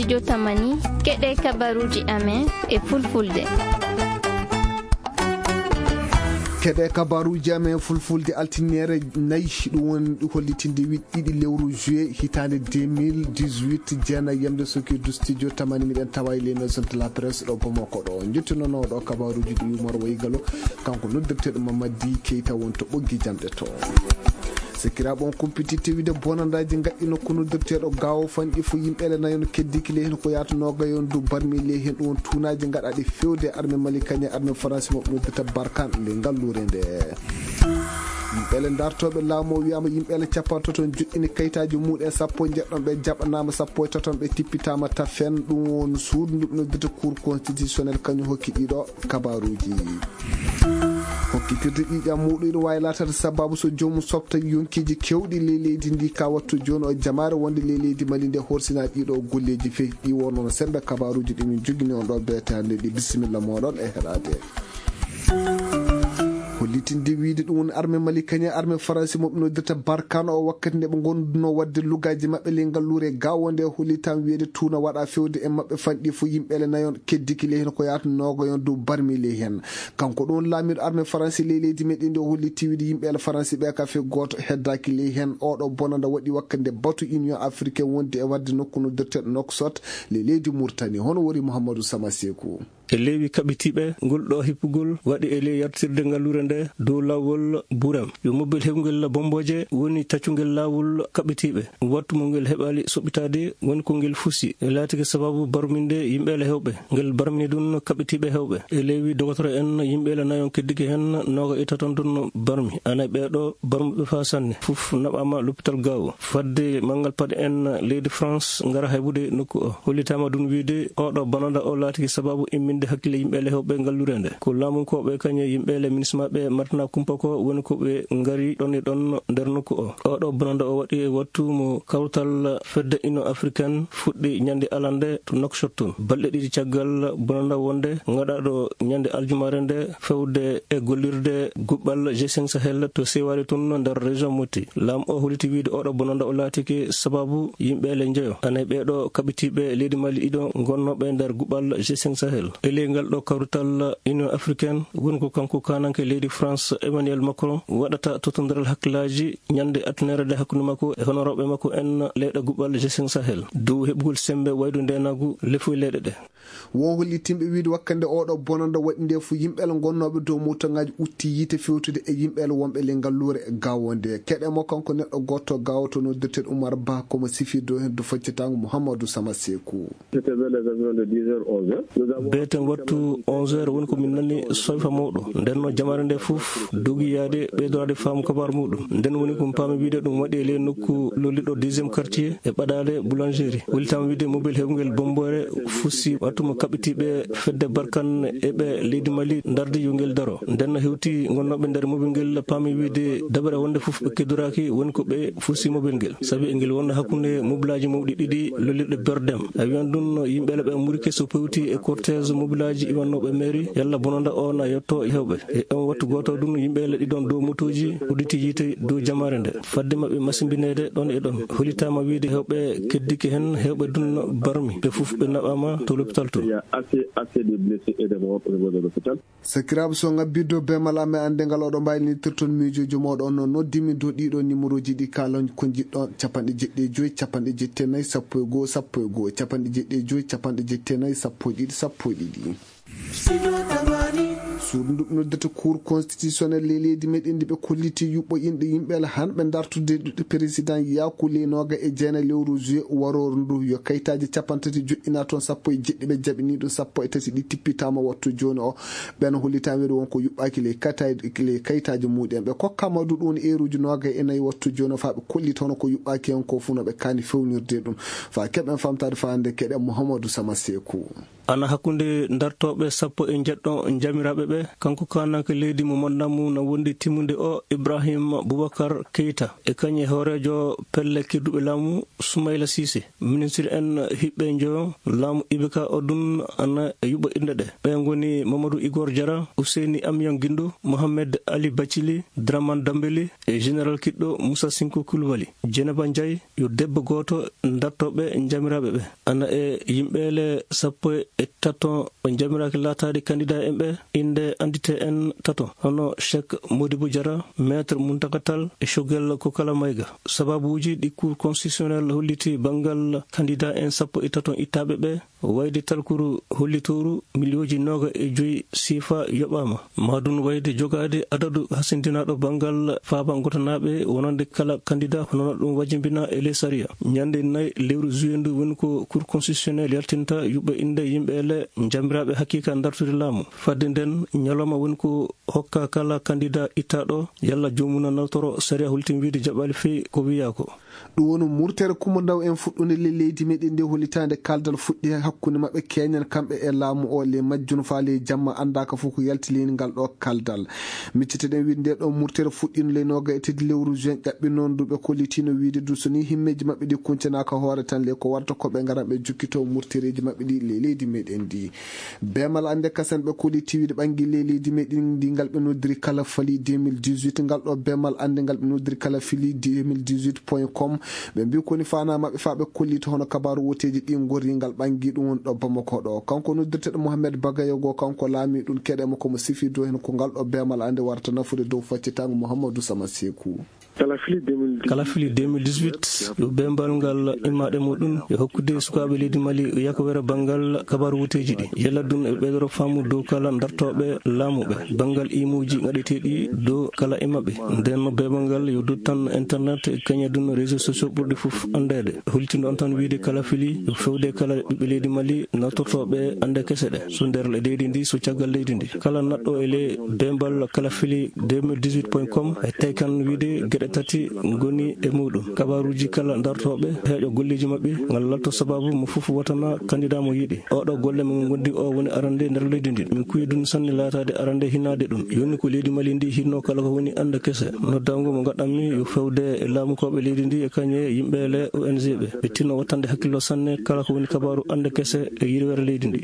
studio Tamani keɗe kabaruji amen e fulfulde. keɗe kabaruji amen fulfulde altinere nayi ɗum woni hollitinde ɗiɗi lewru juillet hitande 2018 jeena yemde sokidu studio Tamani miɗen tawa e les maisons de la presse ɗo Bamako ɗo jettunono ɗo kabaruji ɗi Yumar Waygalo kanko noddirteɗo Mamadi Keita wonto ɓoggi jamɗe to sikiraɓe on compétitivité bonandaji gaɗɗi nokku noddirteɗo gawo fanƴi fo yimɓele nayon keddiki le hen ko yatanoga yon du barmi le hen ɗum won tunaji gaɗaɗi fewde armé Mali kañe armé France mo noddirta Barkan le ngallure nde yimɓele dartoɓe laamu o wiyama yimɓele capanto ton joƴƴini kayitaji muɗum sappo jeɗɗon ɓe jaɓanama sappo e taton ɓe tippitama tafen ɗum won suudu noddirta cour constitutionnel kañum hokki ɗiɗo kabaruji hokkitirde ƴiƴam muɗum ina wawi latade sababu so jomum softa yonkiji kewɗi le leydi ndi ka wattu joni o jamare wonde le leydi Mali nde horsina ɗiɗo golleji feyi ɗi wonnono sembe kabaruji ɗimin jogini on ɗo beetande ɗi bisimilla moɗon e heɗade hollitinde wiide ɗum woni armé Mali kañe armé France moɓe noddirta Barkan o wakkati nde ɓe gonduno wadde lugaji mabɓe le ngallure gawo nde hollitama wiide tuuna waɗa fewde e mabɓe fanɗi fo yimɓele nayon keddiki le hen ko yatanoga yon dow barmi le hen kanko ɗon laamiɗo armé France le leydi meɗen nde holliti wiide yimɓele France ɓe ka fe goto heddaki le hen oɗo bonanda waɗi wakkati nde batu Union africaine wonde e wadde nokku noddirteɗo Nouakchott le leydi Mauritanie hono wori Mouhamadou Sama Sekou e leewi kaɓitiɓe ngol ɗo hippugol waɗi e ley yartirde ngallure nde dow lawol Bourem yo mobbel heɓgel bomboje woni taccugel lawol kaɓitiɓe wattu mo ngel heɓali soɓitade woni ko ngel fusi e laatike sababu barminde yimɓele hewɓe ngel barmini ɗum kaɓitiɓe hewɓe e leewi dogotoro en yimɓele nayon keddiki hen noga itaton ɗum barmi ana ɓeɗo barmuɓe fa sanne fof naɓama l'hôpital Gao fadde mangal paɗe en leydi France ngara heɓude nokku o hollitama ɗum wiide oɗo bonanda o laatiki sababu imminde hakkille yimɓele hewɓe ngallure nde ko laamunkoɓe kañe yimɓele ministre maɓɓe Martina Kumpa ko woni ko ɓe ngari ɗon e ɗon nder nokku o oɗo bonanda o waɗi e wattu mo kawtal fedde Union africaine fuɗɗi ñande alande to Nouakchott tun balɗe ɗiɗi caggal bonanda wonde gaɗaɗo ñande aljumare nde fewde e gollirde guɓɓal G5 Sahel to sewari tun nder région Moti laam o holliti wiide oɗo bonanda o laatiki sababu yimɓele jeeyo ane ɓeɗo kaɓitiɓe leydi Mali ɗiɗo gonnoɓe nder guɓɓal G5 Sahel ngal ɗo kawrital Union africaine woni ko kanko kananke leydi France Emmanuel Macron waɗata totodiral hakkillaji ñande atunere nde hakkude makko e honoroɓe makko en leyɗe guɓɓal G5 Sahel dow heɓugol sembe waydu ndenagu lefoy leyɗe ɗe won hollitimɓe wiide wakkande oɗo bonanda waɗi nde fo yimɓele gonnoɓe dow motoŋaji utti yiite fewtude e yimɓele wonɓe le ngallure e gawo nde keɗemo kanko neɗɗo goto gawo to noddirteɗo Oumar Ba komo sifi dow hen do faccitango Mouhamadou Sama Sekou beten wattu 11h woni ko min nani soyfa mawɗo nden no jamare nde fof dogi yaade ɓeydorade faamu kabaru muɗum nden woni ko paami wiide ɗum waɗi e ley nokku lolliɗo 2e quartier e ɓaɗale boulangerie hollitama wiide mobile heɓgel bombore fussi wattuma kaɓitiɓe fedde Barkan eɓe leydi Mali dardi yo ngel daro nden no hewti gonnoɓe nder mobile ngel paami wiide dabare wonde fof ɓe keddoraki woni ko ɓe fussi mobile ngel saabi engel wonno hakkude mobilaji mawɗi ɗiɗi lollirɗe Berdem a wiyan ɗum yimɓele ɓe murike so pewti e cortège mobilaji iwannoɓe mairie yalla bonanda o na yetto hewɓe e on wattu goto ɗum yimɓele ɗiɗon dow motoji udditi yiite dow jamare nde fadde mabɓe masimbinede ɗon e ɗon hollitama wiide hewɓe keddiki hen hewɓe dunno barmi ɓe fof ɓe naɓama to l'hôpital to sakiraɓe so ngabbiddo bemal ame andengal oɗo mbaylitirton miijoji moɗon no noddimi dow ɗiɗo numéro ji ɗi kala ko jiɗɗon 75 74 11 11 75 74 11 suudu noddata cour constitutionnel le leydi meɗen ndi ɓe kolliti yuɓɓoyinɗe yimɓele hanɓe dartude président Yakouli noga e jeena lewru juillet waroru ndu yo kayitaji capantati joƴƴina toon 17 ɓe jaɓini ɗum 13 ɗi tippitama wattu joni o ɓen hollitama wiide wonko yuɓɓaki le kayitaji muɗen ɓe kokkama du ɗum eruji noga e nayyi wattu joni o fa ɓe kolli toon ko yuɓɓaki hen ko fu no ɓe kani fewnirde ɗum fa keɓen famtade fa hande keɗen Mouhamadou Sama Sekou ana hakkunde dartoɓe 17 jamiraɓe ɓe dartoɓe kanko kanaka leydi mo mannamu no wondi timmude o Ibrahim Boubacar Keita e kañe horejo pelle kedduɓe laamu Soumaïla Cissé ministre en hiɓɓe jo laamu Ibeka Odun ana yuɓa inde ɗe ɓe goni Mamadou Igor Diarra Ousseini Amiyan Guindou Mohamed Ali Bathily Draman Dambeli e général kiɗɗo Moussa Sinko Coulibaly Dieynaba Ndiaye yo debbo goto dartoɓe jamiraɓe ɓe ana e yimɓele 13 ɓe jamiraki latade candidat en ɓe inde andite en tato hono Cheikh Modibou Diarra maître Muntaka Tall e Choguel Kokala Maïga sababuji ɗi cour constitutionnel holliti bangal candidat en 13 ittaɓe ɓe wayde talkuru hollitoru milioji 25 sifa yoɓama madun wayde jogade adadu hasindinaɗo bangal faaba gotanaɓe wonande kala candidat hono ɗum wajibina e les saria ñande 4 lewru juillet ndu woni ko cour constitutionnel yaltinta yuɓɓe inde yimɓele jamiraɓe hakkika dartude laamu fadde nden ñalawma woni ko hokka kala candidat ittaɗo yalla jomuna nawtoro saria holtin wiide jaɓɓali fewi ko wiya ko ɗum woni murtere Coumba Ndaw en fuɗɗude leydi meɗen nde hollitande kaldal fuɗɗi hakkude mabɓe keñan kamɓe e laamu o le majjun faale jamma andaka fof ko yaltilini ngal ɗo kaldal micciteɗen wiide nde ɗo murtere fuɗɗino le noga e teddi lewru juin ƴaɓɓi noon duɓe kollitino wiide du so ni himmeji mabɓe ɗi kuncanaka hoore tan le ko warta koɓe garan ɓe jukkito murtereji mabɓe ɗi le leydi meɗen ndi bemal ande kasen ɓe kolliti wiide ɓangui le leydi meɗen ndi ngal ɓe noddiri kala fali 2018 ngal ɗo bemal ande ngal ɓe noddiri kala fili 2018.com ɓe mbi koni fana mabɓe fa ɓe kollito hono kabaru woteji ɗi gorringal ɓangui ɗum woni ɗo Bamako ɗo kanko noddirteɗo Mohamed Bagayogo kanko laami ɗum keɗema komo sifi dow hen ko ngal ɗo bemal ande warta nafude dow faccitango Mouhamadou Sama Sekou kala fili 2018 yo bembal ngal immaɗe muɗum yo hokkude sukaɓe leydi Mali yakowere bangal kabaru wuteji ɗi yalla ɗum e ɓeɗoro famu dow kala dartoɓe laamuɓe bangal imuji gaɗeteɗi dow kala immaɓe nden bembal ngal yo dut tan internet e kañe ɗum réseaux sociaux ɓurɗi foof andede holtino on tan wiide kala fili yo fewde kala ɓiɓɓe leydi Mali nattortoɓe ande kese ɗe so nder leydi ndi so caggal leydi ndi kala naɗɗo e le bembal kala fili 2018.com e tawi kan wiide gueɗe tati goni e muɗum kabaruji kala dartoɓe heeƴo golleji mabɓe ngal lalto sababu mo foof watana candidat mo yiiɗi oɗo golle mo gondi o woni arande nder leydi ndi min kuwi ɗum sanne latade arande hinade ɗum yonni ko leydi Mali ndi hinno kala ko woni ande kese noddango mo gaɗanmi yo fewde e laamukoɓe leydi ndi e kañe yimɓele ONG ɓe tinno wattande hakkillo sanne kala ko woni kabaru ande kese e yirwere leydi ndi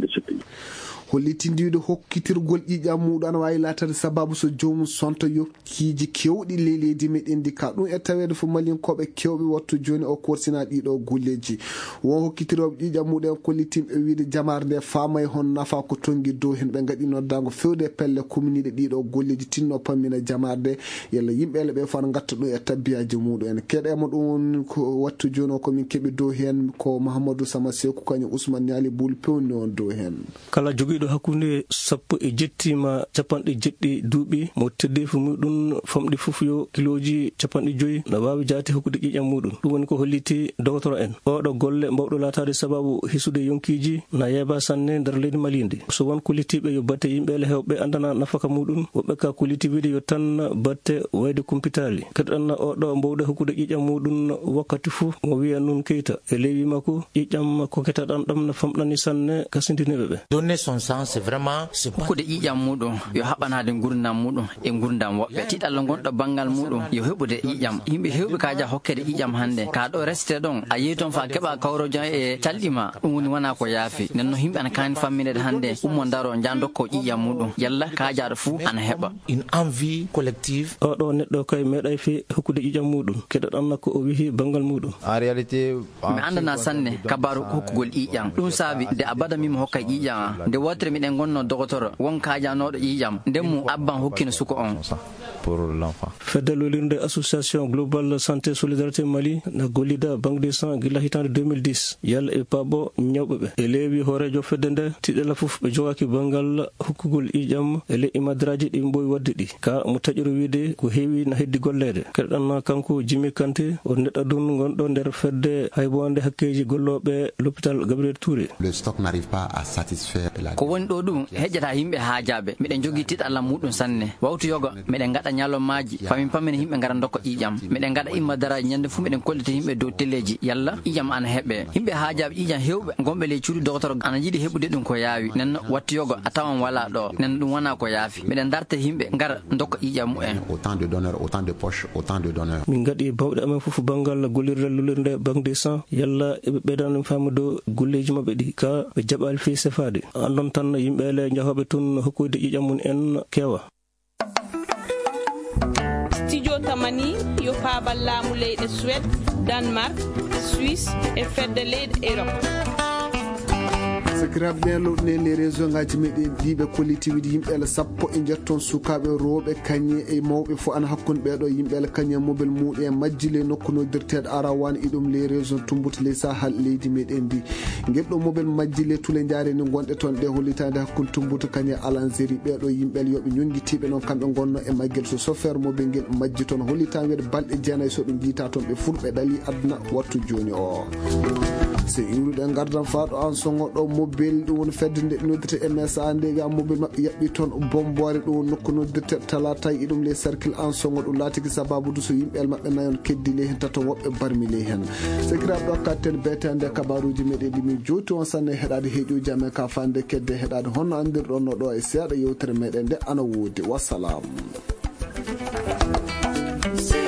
hollitindiwde hokkitirgol ƴiƴam muɗum ana wawi latade sababu so jomum sonta yokkiji kewɗi leydi meɗen ndi ka ɗum e tawede fo malinkoɓe kewɓe wattu joni o korsina ɗiɗo golleji won hokkitiroɓe ƴiƴam muɗum kollitimɓe wiide jamare nde famay hon nafa ko tonggui dow hen ɓe gaɗi noddago fewde pelle commune ɗiɗo golleji tinno pammina jamare nde yalla yimɓele ɓe fana gatta ɗum e tabbiyaji muɗum en keɗema ɗum ko wattu joni o komin keeɓi dow hen ko Mouhamadou Sama Sekou kañum Ousmane Niali Bouli pewni on dow hen kala joguiɗo hakkude 17 ma 70 duuɓi mo teddefu muɗum famɗi foof yo kiloji 50 no wawi jaati hokkude ƴiƴam muɗum ɗum woni ko holliti docteur en oɗo golle mbawɗo latade sababu hisude yonkiji na yeeba sanne nder leydi Mali ndi so won kollitiɓe yo batte yimɓele hewɓe andana nafaka muɗum woɓɓe ka kolliti wiide yo tan batte wayde kumpitali kadi ɗanna oɗo mbawɗo hokkude ƴiƴam muɗum wakkati foof mo wiya nun Keita e lewi makko ƴiƴam ko ketaɗan ɗam no famɗani sanne kasindiniɓe ɓe hokkude ƴiƴam muɗum yo haɓanade gurdam muɗum e gurdam woɓɓe tiɗalla gonɗo banggal muɗum yo heɓude ƴiƴam yimɓe hewɓe kaja hokkede ƴiƴam hande ka ɗo reste ɗon a yeeyi toon fa keɓa kawrojan e calɗima ɗum woni wona ko yaafi nden no yimɓe ana kani famminede hande ummo daro jan dokko ƴiƴam muɗum yalla kajaɗo fou ana heɓa une envie collective oɗo neɗɗo kay meeɗay fe hokkude ƴiƴam muɗum keɗoɗanna ko o wihi banggal muɗum en réalité mi andana sanne kabaru hokkugol ƴiƴam ɗum saabi nde a badamima hokka ƴiƴam nde wotere miɗen gonno docteur won kajanoɗo ƴiƴam nden mo abban hokkino suko on pour l'enfant fedde lolirde association global santé solidarité Mali na gollida banque des sang gila hitande 2010 yalla e paabo ñawɓeɓe e leewi hoorejo fedde nde tiɗela foof ɓe jogaki bangal hokkugol ƴiƴam e le imadiraji ɗi mbowi wadde ɗi ka mo taƴiro wiide ko heewi na heddi gollede keɗɗanna kanko Jimi Kanté o neɗɗo ɗum gonɗo nder fedde haybonde hakkeji golloɓe l'hôpital Gabriel Touré. Le stock n'arrive pas à satisfaire ko woni ɗo ɗum heƴƴata yimɓe haajaɓe miɗen jogui tiɗalla muɗum sanne wawtu yoga miɗen gaɗa gaɗa ñalomaji famin pamene himɓe gara dokka ƴiƴam miɗen gaɗa imma daraji ñande fuu miɗen kollita himɓe dow telleji yalla ƴiƴam ana heɓe himɓe haajaɓe ƴiƴam hewɓe gonɓe ley cuuɗi docteur ana jiiɗi heɓude ɗum ko yaawi nen wattiyogo a tawan wala ɗo nen ɗum wona ko yaafi miɗen darta himɓe gara dokka ƴiƴam mumen. Autant de donneurs, autant de poches, autant de donneurs. min gaɗi bawɗe amen fof banggal gollirde lulirde banque des sang yalla eɓe ɓeydano famude golleji mabɓe ɗi ka ɓe jaɓali fi sefade andon tan yimɓele jahoɓe tun hokkude ƴiƴam mum en kewa. Studio Tamani yo paabal laamu leyɗe Suède, Danemark, Suisse e fedde leyɗe Europe. sakiraɓe ɓen lowɗunen les région ngaji meɗen ɗiɓe collectivité yimɓele sappo e jetton sukaɓe rewɓe kañe e mawɓe fo ana hakkude ɓeɗo yimɓele kañe mobile muɗum e majjile nokku noddirteɗo arawane iɗum les région tumbuti les sahal leydi meɗen ndi guelɗo mobile majjile tule jareni gonɗe toon ɗe hollitade hakkude tumbuti kañe alanzéri ɓeɗo yimɓele yooɓe ñonguitiɓe noon kamɓe gonno e magguel so chauffeur mobile guel majji toon hollitawede balɗe jeenayyi soɓe guita toon ɓe fulɓe ɗali aduna wattu joni o so iwruɗen gardan faɗo an songoɗo mobile ɗum woni fedde nde noddite MSA nde wiya mobile mabɓe yaɓɓi toon bombore ɗum nokku noddirte talata e ɗum les cercle en songo ɗum laatiki sababude so yimɓel mabɓe nayon keddi ley hen tato woɓɓe barmi ley hen sakiraɓe ɗo katten betende kabaruji meɗen ɗi min joti on sanne heɗade heeƴoji amen ka fande kedde heɗade honno andirɗon no ɗo e seeɗa yewtere meɗen nde ana woodi wassalam.